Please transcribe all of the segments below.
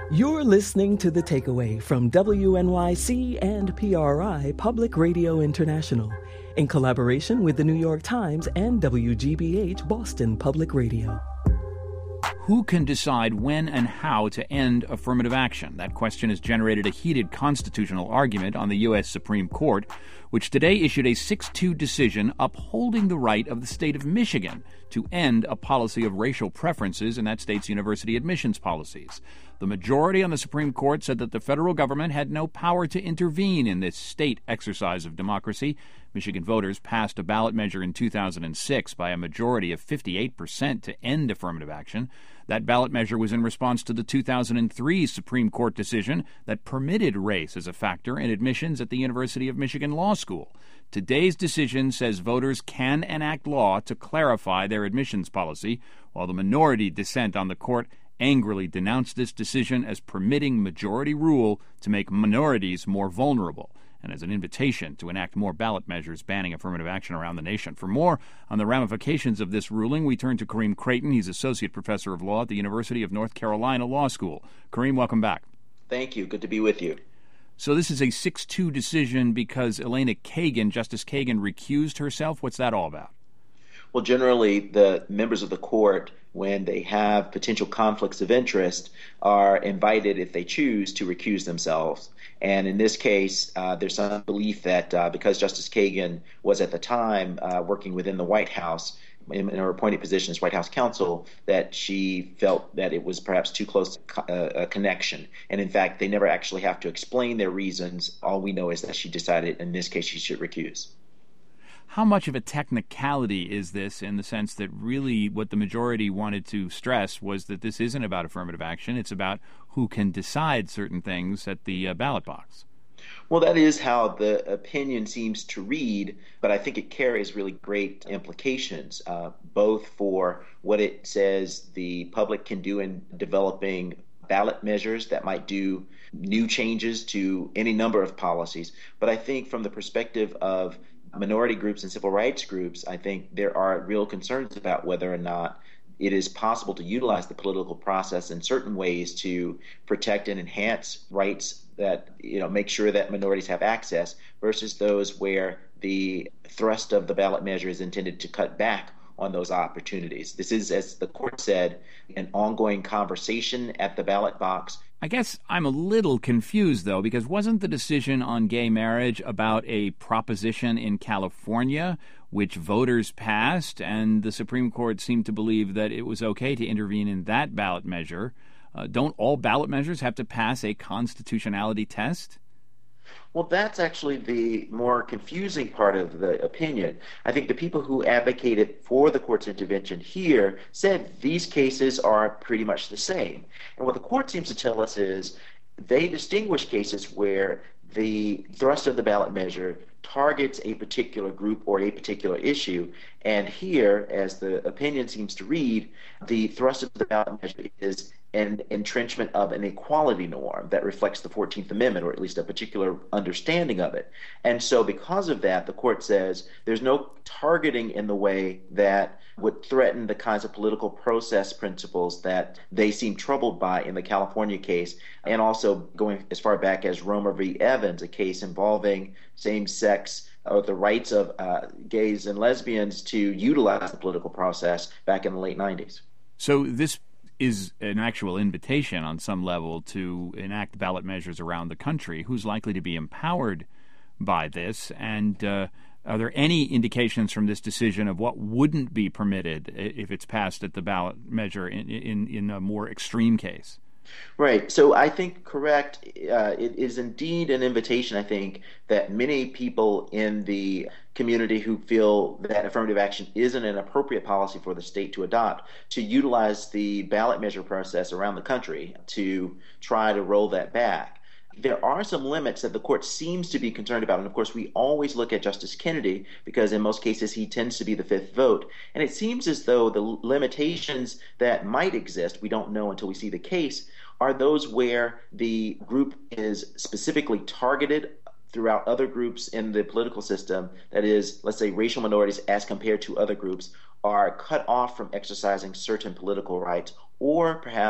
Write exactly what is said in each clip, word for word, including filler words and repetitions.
You're listening to The Takeaway from W N Y C and P R I Public Radio International, in collaboration with the New York Times and W G B H Boston Public Radio. Who can decide when and how to end affirmative action? That question has generated a heated constitutional argument on the U S Supreme Court, which today issued a six two decision upholding the right of the state of Michigan to end a policy of racial preferences in that state's university admissions policies. The majority on the Supreme Court said that the federal government had no power to intervene in this state exercise of democracy. Michigan voters passed a ballot measure in two thousand six by a majority of fifty-eight percent to end affirmative action. That ballot measure was in response to the two thousand three Supreme Court decision that permitted race as a factor in admissions at the University of Michigan Law School. Today's decision says voters can enact law to clarify their admissions policy, while the minority dissent on the court angrily denounced this decision as permitting majority rule to make minorities more vulnerable, and as an invitation to enact more ballot measures banning affirmative action around the nation. For more on the ramifications of this ruling, we turn to Kareem Creighton. He's Associate Professor of Law at the University of North Carolina Law School. Kareem, welcome back. Thank you. Good to be with you. So this is a six two decision because Elena Kagan, Justice Kagan, recused herself. What's that all about? Well, generally, the members of the court, when they have potential conflicts of interest, are invited, if they choose, to recuse themselves. And in this case, uh, there's some belief that uh, because Justice Kagan was at the time uh, working within the White House, in, in her appointed position as White House counsel, that she felt that it was perhaps too close a, a connection. And in fact, they never actually have to explain their reasons. All we know is that she decided in this case she should recuse. How much of a technicality is this, in the sense that really what the majority wanted to stress was that this isn't about affirmative action, it's about who can decide certain things at the uh, ballot box? Well, that is how the opinion seems to read, but I think it carries really great implications, uh, both for what it says the public can do in developing ballot measures that might do new changes to any number of policies. But I think from the perspective of minority groups and civil rights groups, I think there are real concerns about whether or not it is possible to utilize the political process in certain ways to protect and enhance rights that, you know, make sure that minorities have access, versus those where the thrust of the ballot measure is intended to cut back on those opportunities. This is, as the court said, an ongoing conversation at the ballot box. I guess I'm a little confused, though, because wasn't the decision on gay marriage about a proposition in California which voters passed, and the Supreme Court seemed to believe that it was okay to intervene in that ballot measure? Uh, don't all ballot measures have to pass a constitutionality test? Well, that's actually the more confusing part of the opinion. I think the people who advocated for the court's intervention here said these cases are pretty much the same. And what the court seems to tell us is they distinguish cases where the thrust of the ballot measure targets a particular group or a particular issue. And here, as the opinion seems to read, the thrust of the ballot measure is an entrenchment of an equality norm that reflects the fourteenth Amendment, or at least a particular understanding of it. And so because of that, the court says there's no targeting in the way that would threaten the kinds of political process principles that they seem troubled by in the California case, and also going as far back as Romer v. Evans, a case involving same-sex or the rights of uh, gays and lesbians to utilize the political process back in the late nineties. So this is an actual invitation on some level to enact ballot measures around the country. Who's likely to be empowered by this? And uh, are there any indications from this decision of what wouldn't be permitted if it's passed at the ballot measure in, in, in a more extreme case? Right. So I think correct. Uh, it is indeed an invitation, I think, that many people in the community who feel that affirmative action isn't an appropriate policy for the state to adopt, to utilize the ballot measure process around the country to try to roll that back. There are some limits that the court seems to be concerned about. And of course, we always look at Justice Kennedy because in most cases he tends to be the fifth vote. And it seems as though the limitations that might exist, we don't know until we see the case, are those where the group is specifically targeted throughout other groups in the political system, that is, let's say racial minorities as compared to other groups, are cut off from exercising certain political rights, or perhaps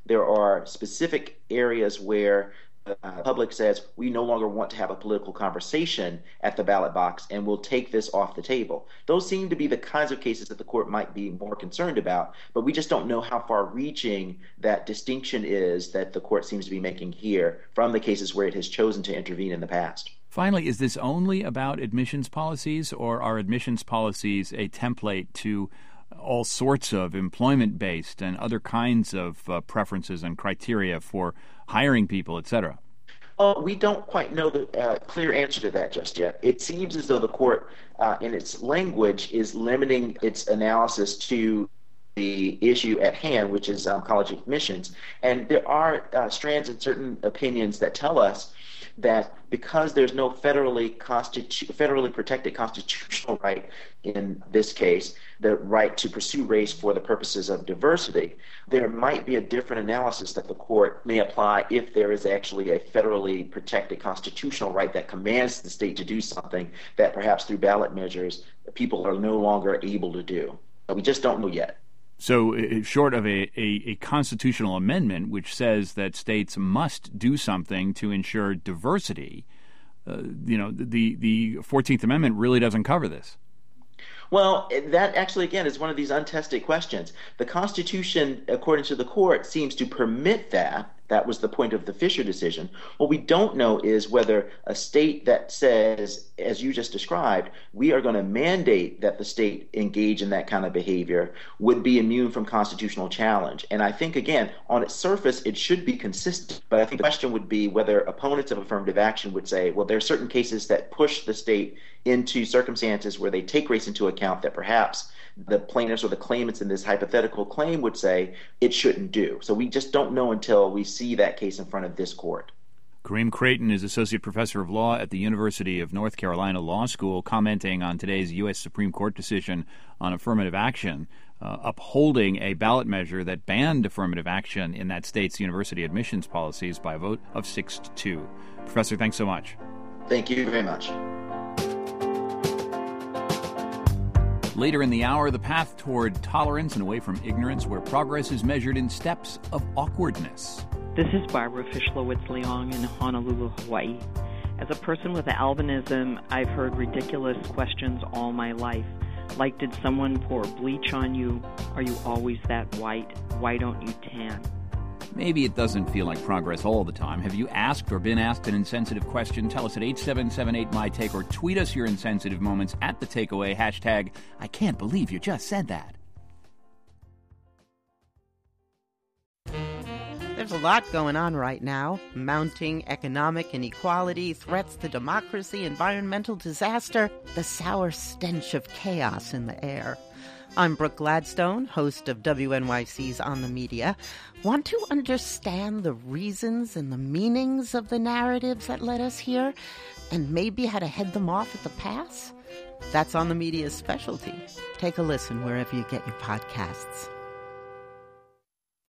There are specific areas where the uh, public says we no longer want to have a political conversation at the ballot box and we'll take this off the table. Those seem to be the kinds of cases that the court might be more concerned about, but we just don't know how far-reaching that distinction is that the court seems to be making here from the cases where it has chosen to intervene in the past. Finally, is this only about admissions policies, or are admissions policies a template to all sorts of employment-based and other kinds of uh, preferences and criteria for hiring people, et cetera? Uh, we don't quite know the uh, clear answer to that just yet. It seems as though the court, uh, in its language, is limiting its analysis to the issue at hand, which is um, college admissions. And there are uh, strands in certain opinions that tell us that because there's no federally constitu- federally protected constitutional right in this case, the right to pursue race for the purposes of diversity, there might be a different analysis that the court may apply if there is actually a federally protected constitutional right that commands the state to do something that perhaps through ballot measures people are no longer able to do. We just don't know yet. So uh, short of a, a, a constitutional amendment which says that states must do something to ensure diversity, uh, you know, the, the fourteenth Amendment really doesn't cover this. Well, that actually, again, is one of these untested questions. The Constitution, according to the court, seems to permit that. That was the point of the Fisher decision. What we don't know is whether a state that says, as you just described, we are going to mandate that the state engage in that kind of behavior would be immune from constitutional challenge. And I think, again, on its surface, it should be consistent. But I think the question would be whether opponents of affirmative action would say, well, there are certain cases that push the state into circumstances where they take race into account that perhaps the plaintiffs or the claimants in this hypothetical claim would say it shouldn't do. So we just don't know until we see that case in front of this court. Kareem Creighton is Associate Professor of Law at the University of North Carolina Law School, commenting on today's U S Supreme Court decision on affirmative action, uh, upholding a ballot measure that banned affirmative action in that state's university admissions policies by a vote of six to two. Professor, thanks so much. Thank you very much. Later in the hour, the path toward tolerance and away from ignorance, where progress is measured in steps of awkwardness. This is Barbara Fischlowitz-Leong in Honolulu, Hawaii. As a person with albinism, I've heard ridiculous questions all my life. Like, did someone pour bleach on you? Are you always that white? Why don't you tan? Maybe it doesn't feel like progress all the time. Have you asked or been asked an insensitive question? Tell us at eight seven seven eight, M Y Take or tweet us your insensitive moments at The Takeaway, hashtag, I can't believe you just said that. There's a lot going on right now. Mounting economic inequality, threats to democracy, environmental disaster, the sour stench of chaos in the air. I'm Brooke Gladstone, host of W N Y C's On the Media. Want to understand the reasons and the meanings of the narratives that led us here, and maybe how to head them off at the pass? That's On the Media's specialty. Take a listen wherever you get your podcasts.